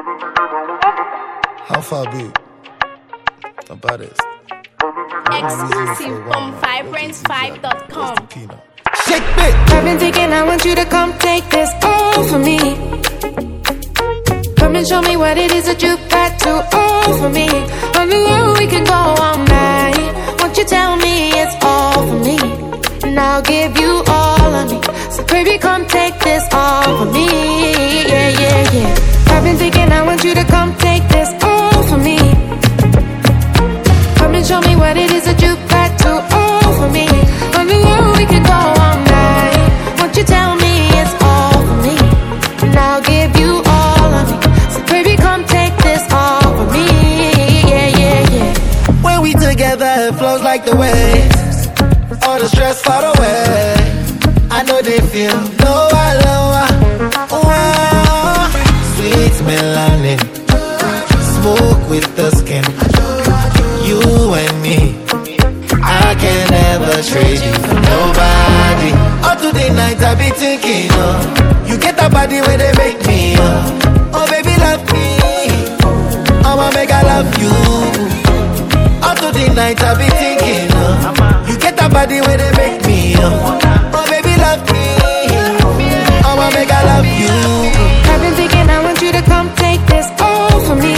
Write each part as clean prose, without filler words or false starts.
How far be? The baddest. Exclusive from vibrancevibe.com. Shake it! I've been thinking I want you to come take this all for me. Come and show me what it is that you got to offer me. On the road we can go all night. Won't you tell me it's all for me? And I'll give you all of me. So baby, come take this all for me. Yeah, yeah, yeah. I've been thinking I want you to come take this all for me. Come and show me what it is that you got to offer me. On the road we can go all night. Won't you tell me it's all for me? And I'll give you all of me. So baby, come take this all for me. Yeah, yeah, yeah. When we together, it flows like the waves. All the stress far away. I know they feel lower, lower. Wow. Sweet melanin, smoke with the skin. You and me, I can never trade you for nobody. All today night I be thinking, you get a body where they make me, oh baby love me, I'ma make I love you. All today night I be thinking, you get a body where they make me, oh baby love me, I'ma make I love you. I've been thinking I want you to come take this all for me.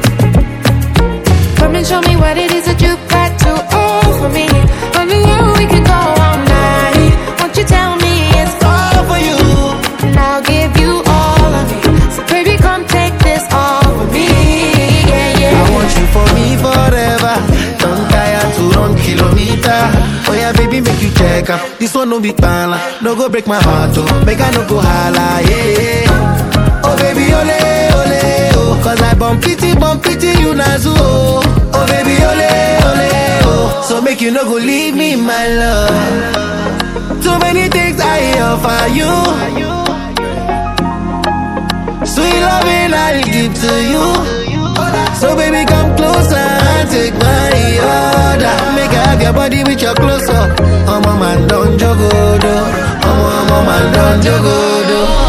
Come and show me what it is that you got to offer me. On the road we can go all night. Won't you tell me it's all for you? And I'll give you all of me. So baby, come take this all for me. Yeah, yeah. I want you for me forever. Don't tire to run kilometer. Oh yeah, baby, make you check up. This one no big bala. No go break my heart, oh. Make I no go holla, yeah. Oh baby, ole, ole, oh. Cause I bump pity, you nazu, oh. Oh baby, ole, ole, oh. So make you no go leave me, my love. Too many things I offer you. Sweet loving I'll give to you. So baby, come closer and take my order. Make I have your body with your close up. I'm a man, don't jogo, do. I'm a man, don't jogo, do.